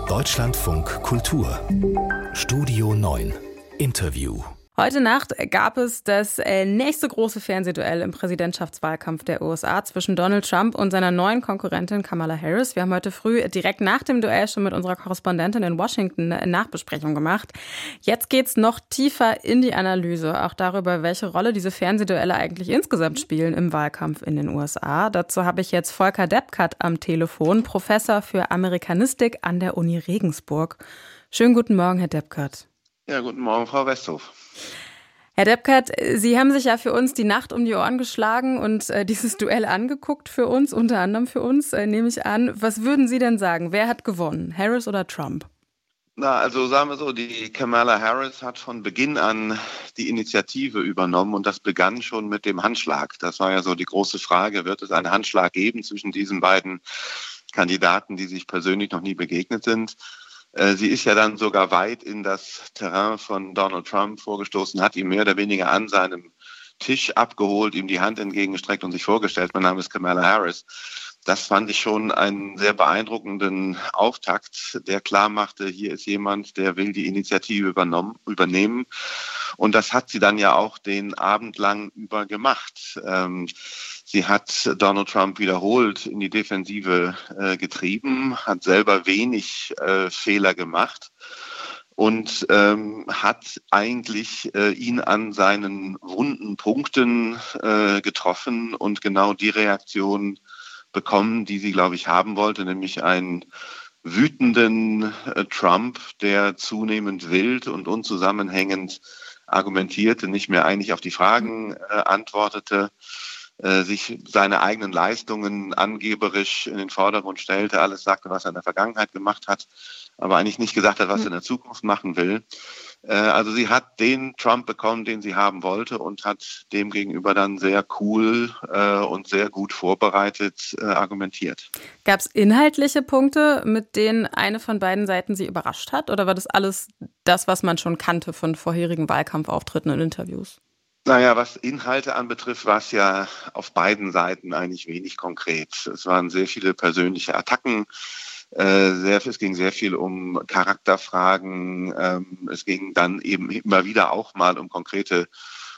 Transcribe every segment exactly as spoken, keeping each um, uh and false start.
Deutschlandfunk Kultur Studio neun Interview. Heute Nacht gab es das nächste große Fernsehduell im Präsidentschaftswahlkampf der U S A zwischen Donald Trump und seiner neuen Konkurrentin Kamala Harris. Wir haben heute früh direkt nach dem Duell schon mit unserer Korrespondentin in Washington eine Nachbesprechung gemacht. Jetzt geht's noch tiefer in die Analyse, auch darüber, welche Rolle diese Fernsehduelle eigentlich insgesamt spielen im Wahlkampf in den U S A. Dazu habe ich jetzt Volker Deppkert am Telefon, Professor für Amerikanistik an der Uni Regensburg. Schönen guten Morgen, Herr Deppkert. Ja, guten Morgen, Frau Westhoff. Herr Deppkert, Sie haben sich ja für uns die Nacht um die Ohren geschlagen und äh, dieses Duell angeguckt für uns, unter anderem für uns, äh, nehme ich an. Was würden Sie denn sagen? Wer hat gewonnen, Harris oder Trump? Na, also sagen wir so, die Kamala Harris hat von Beginn an die Initiative übernommen und das begann schon mit dem Handschlag. Das war ja so die große Frage, wird es einen Handschlag geben zwischen diesen beiden Kandidaten, die sich persönlich noch nie begegnet sind? Sie ist ja dann sogar weit in das Terrain von Donald Trump vorgestoßen, hat ihn mehr oder weniger an seinem Tisch abgeholt, ihm die Hand entgegengestreckt und sich vorgestellt, mein Name ist Kamala Harris. Das fand ich schon einen sehr beeindruckenden Auftakt, der klar machte, hier ist jemand, der will die Initiative übernommen, übernehmen. Und das hat sie dann ja auch den Abend lang über gemacht. Ähm, sie hat Donald Trump wiederholt in die Defensive äh, getrieben, hat selber wenig äh, Fehler gemacht und ähm, hat eigentlich äh, ihn an seinen wunden Punkten äh, getroffen und genau die Reaktion bekommen, die sie, glaube ich, haben wollte, nämlich einen wütenden äh, Trump, der zunehmend wild und unzusammenhängend argumentierte, nicht mehr eigentlich auf die Fragen äh, antwortete, äh, sich seine eigenen Leistungen angeberisch in den Vordergrund stellte, alles sagte, was er in der Vergangenheit gemacht hat, aber eigentlich nicht gesagt hat, was er in der Zukunft machen will. Äh, also sie hat den Trump bekommen, den sie haben wollte und hat demgegenüber dann sehr cool äh, und sehr gut vorbereitet äh, argumentiert. Gab es inhaltliche Punkte, mit denen eine von beiden Seiten sie überrascht hat? Oder war das alles das, was man schon kannte von vorherigen Wahlkampfauftritten und Interviews? Naja, was Inhalte anbetrifft, war es ja auf beiden Seiten eigentlich wenig konkret. Es waren sehr viele persönliche Attacken. Äh, sehr, es ging sehr viel um Charakterfragen. Ähm, es ging dann eben immer wieder auch mal um konkrete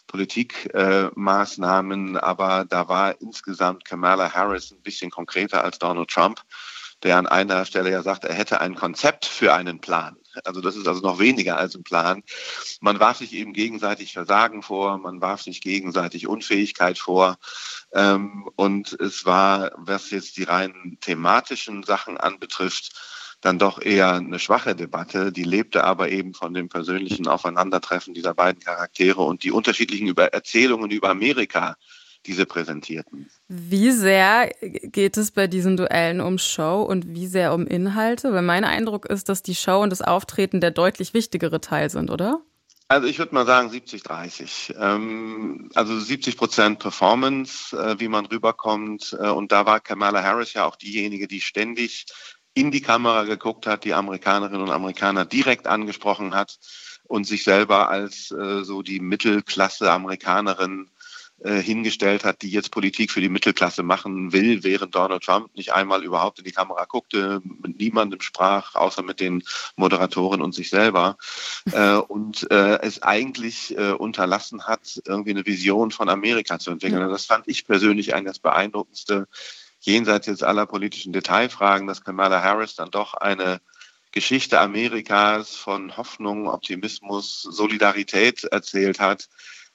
Politikmaßnahmen. Äh, aber da war insgesamt Kamala Harris ein bisschen konkreter als Donald Trump, der an einer Stelle ja sagt, er hätte ein Konzept für einen Plan. Also das ist also noch weniger als ein Plan. Man warf sich eben gegenseitig Versagen vor, man warf sich gegenseitig Unfähigkeit vor. Ähm, und es war, was jetzt die rein thematischen Sachen anbetrifft, dann doch eher eine schwache Debatte. Die lebte aber eben von dem persönlichen Aufeinandertreffen dieser beiden Charaktere und die unterschiedlichen über Erzählungen über Amerika, die sie präsentierten. Wie sehr geht es bei diesen Duellen um Show und wie sehr um Inhalte? Weil mein Eindruck ist, dass die Show und das Auftreten der deutlich wichtigere Teil sind, oder? Also ich würde mal sagen siebzig dreißig. Ähm, also siebzig Prozent Performance, äh, wie man rüberkommt. Äh, und da war Kamala Harris ja auch diejenige, die ständig in die Kamera geguckt hat, die Amerikanerinnen und Amerikaner direkt angesprochen hat und sich selber als äh, so die Mittelklasse-Amerikanerin hingestellt hat, die jetzt Politik für die Mittelklasse machen will, während Donald Trump nicht einmal überhaupt in die Kamera guckte, mit niemandem sprach, außer mit den Moderatoren und sich selber äh, und äh, es eigentlich äh, unterlassen hat, irgendwie eine Vision von Amerika zu entwickeln. Und das fand ich persönlich eigentlich das Beeindruckendste, jenseits jetzt aller politischen Detailfragen, dass Kamala Harris dann doch eine Geschichte Amerikas von Hoffnung, Optimismus, Solidarität erzählt hat,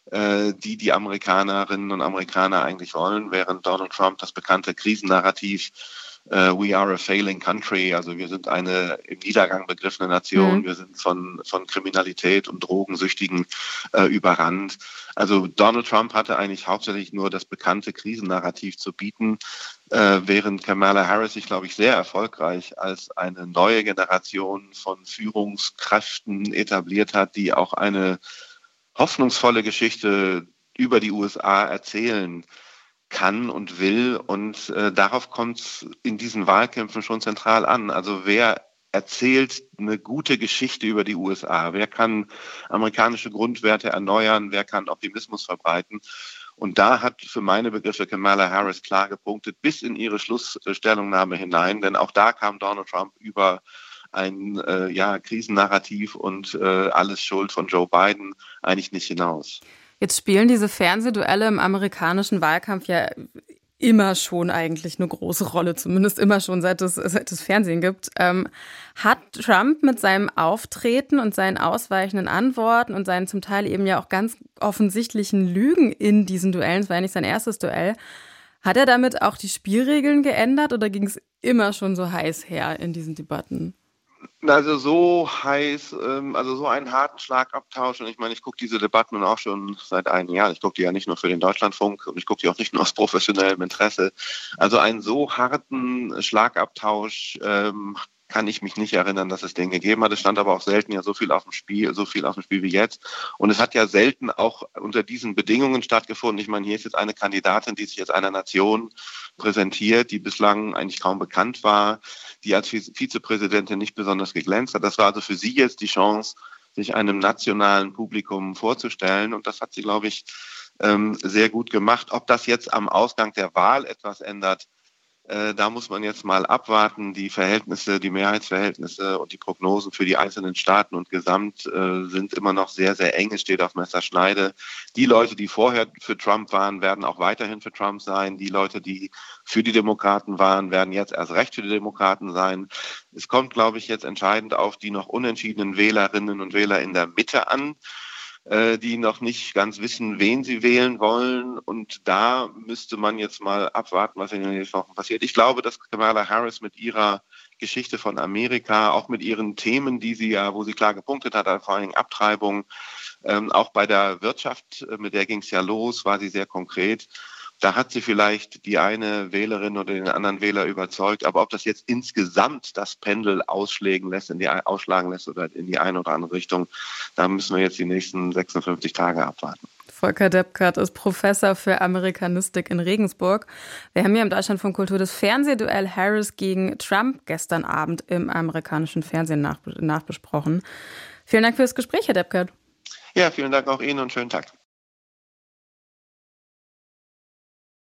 die die Amerikanerinnen und Amerikaner eigentlich wollen, während Donald Trump das bekannte Krisennarrativ uh, We are a failing country, also wir sind eine im Niedergang begriffene Nation, mhm. wir sind von, von Kriminalität und Drogensüchtigen äh, überrannt. Also Donald Trump hatte eigentlich hauptsächlich nur das bekannte Krisennarrativ zu bieten, äh, während Kamala Harris sich, glaube ich, sehr erfolgreich als eine neue Generation von Führungskräften etabliert hat, die auch eine hoffnungsvolle Geschichte über die U S A erzählen kann und will. Und äh, darauf kommt es in diesen Wahlkämpfen schon zentral an. Also wer erzählt eine gute Geschichte über die U S A? Wer kann amerikanische Grundwerte erneuern? Wer kann Optimismus verbreiten? Und da hat für meine Begriffe Kamala Harris klar gepunktet, bis in ihre Schlussstellungnahme hinein. Denn auch da kam Donald Trump über ein äh, ja, Krisennarrativ und äh, alles Schuld von Joe Biden eigentlich nicht hinaus. Jetzt spielen diese Fernsehduelle im amerikanischen Wahlkampf ja immer schon eigentlich eine große Rolle, zumindest immer schon, seit es, seit es Fernsehen gibt. Ähm, hat Trump mit seinem Auftreten und seinen ausweichenden Antworten und seinen zum Teil eben ja auch ganz offensichtlichen Lügen in diesen Duellen, es war ja nicht sein erstes Duell, hat er damit auch die Spielregeln geändert oder ging es immer schon so heiß her in diesen Debatten? Also so heiß, also so einen harten Schlagabtausch, und ich meine, ich gucke diese Debatten nun auch schon seit einem Jahr. Ich gucke die ja nicht nur für den Deutschlandfunk und ich gucke die auch nicht nur aus professionellem Interesse. Also einen so harten Schlagabtausch ähm, kann ich mich nicht erinnern, dass es den gegeben hat. Es stand aber auch selten ja so viel auf dem Spiel, so viel auf dem Spiel wie jetzt. Und es hat ja selten auch unter diesen Bedingungen stattgefunden. Ich meine, hier ist jetzt eine Kandidatin, die sich jetzt einer Nation präsentiert, die bislang eigentlich kaum bekannt war, die als Vizepräsidentin nicht besonders geglänzt hat. Das war also für sie jetzt die Chance, sich einem nationalen Publikum vorzustellen. Und das hat sie, glaube ich, sehr gut gemacht. Ob das jetzt am Ausgang der Wahl etwas ändert, da muss man jetzt mal abwarten. Die Verhältnisse, die Mehrheitsverhältnisse und die Prognosen für die einzelnen Staaten und Gesamt äh, sind immer noch sehr, sehr eng. Es steht auf Messerschneide. Die Leute, die vorher für Trump waren, werden auch weiterhin für Trump sein. Die Leute, die für die Demokraten waren, werden jetzt erst recht für die Demokraten sein. Es kommt, glaube ich, jetzt entscheidend auf die noch unentschiedenen Wählerinnen und Wähler in der Mitte an, die noch nicht ganz wissen, wen sie wählen wollen. Und da müsste man jetzt mal abwarten, was in den nächsten Wochen passiert. Ich glaube, dass Kamala Harris mit ihrer Geschichte von Amerika, auch mit ihren Themen, die sie ja, wo sie klar gepunktet hat, vor allen Dingen Abtreibung, ähm, auch bei der Wirtschaft, mit der ging es ja los, war sie sehr konkret. Da hat sie vielleicht die eine Wählerin oder den anderen Wähler überzeugt. Aber ob das jetzt insgesamt das Pendel ausschlagen lässt, in die, ausschlagen lässt oder in die eine oder andere Richtung, da müssen wir jetzt die nächsten sechsundfünfzig Tage abwarten. Volker Deppkert ist Professor für Amerikanistik in Regensburg. Wir haben hier im Deutschlandfunk Kultur das Fernsehduell Harris gegen Trump gestern Abend im amerikanischen Fernsehen nach, nachbesprochen. Vielen Dank fürs Gespräch, Herr Deppkert. Ja, vielen Dank auch Ihnen und schönen Tag.